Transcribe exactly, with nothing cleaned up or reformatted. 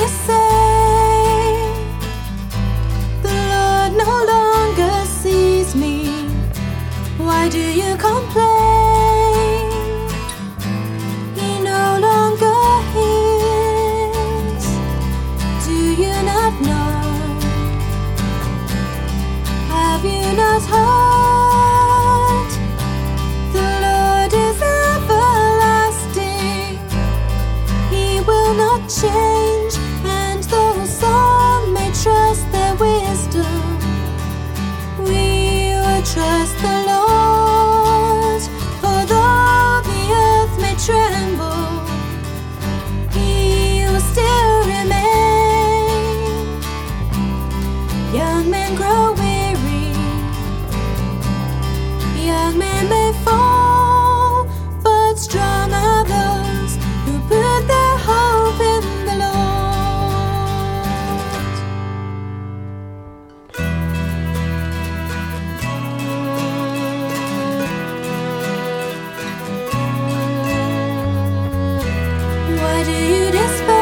say the Lord no longer sees me? Why do you complain? He no longer hears. Do you not know? Have you not heard? The Lord is everlasting. He will not change, and though some may trust their wisdom, we will trust the Lord. For though the earth may tremble, He will still remain. Young men grow weary, young men may fall, but strong are those who put their hope in the Lord. Why do you despair?